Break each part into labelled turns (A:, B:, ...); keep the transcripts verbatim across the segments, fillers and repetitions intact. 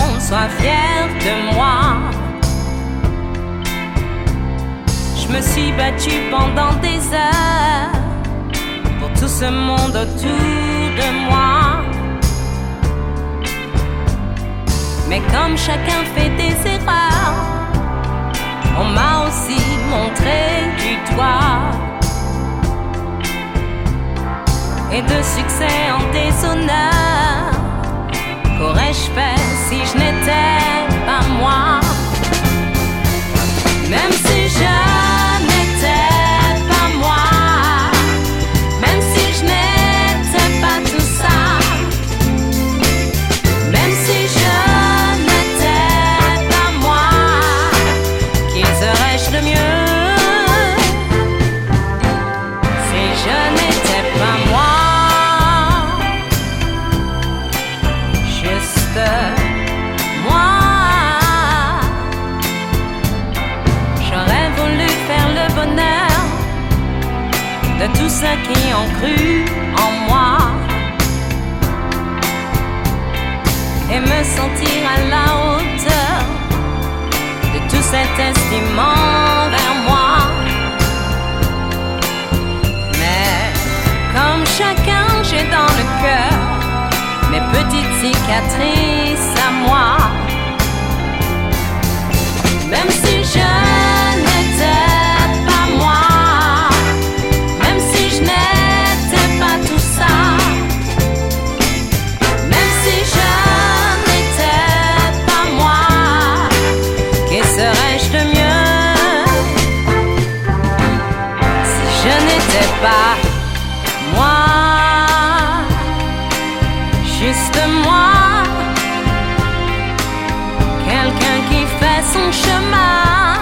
A: monde soit fier de moi. Je me suis battue pendant des heures pour tout ce monde autour de moi. Mais comme chacun fait des erreurs, on m'a aussi montré du doigt. Et de succès en déshonneur, qu'aurais-je fait si je n'étais pas moi? Même si je n'étais pas moi, même si je n'étais pas tout ça, même si je n'étais pas moi, qui serais-je de mieux si je n'étais pas moi? Moi, j'aurais voulu faire le bonheur de tous ceux qui ont cru en moi et me sentir à la hauteur de tout cet estime envers moi. Mais comme chacun, j'ai dans le cœur mes petites cicatrices à moi. Même si je n'étais pas moi, même si je n'étais pas tout ça, même si je n'étais pas moi, que serais-je de mieux si je n'étais pas moi? Juste moi, quelqu'un qui fait son chemin,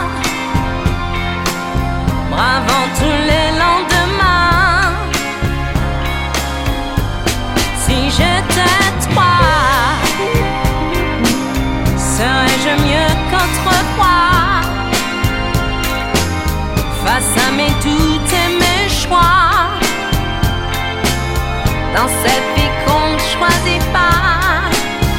A: bravant tous les lendemains. Si j'étais toi, serais-je mieux qu'autrefois, face à mes doutes et mes choix, dans cette vie qu'on ne choisit pas.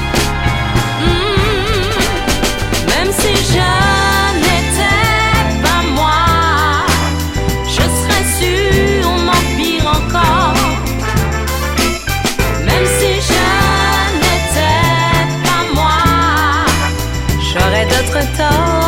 A: Mmh. Même si je n'étais pas moi, je serais sûrement pire encore. Même si je n'étais pas moi, j'aurais d'autres torts.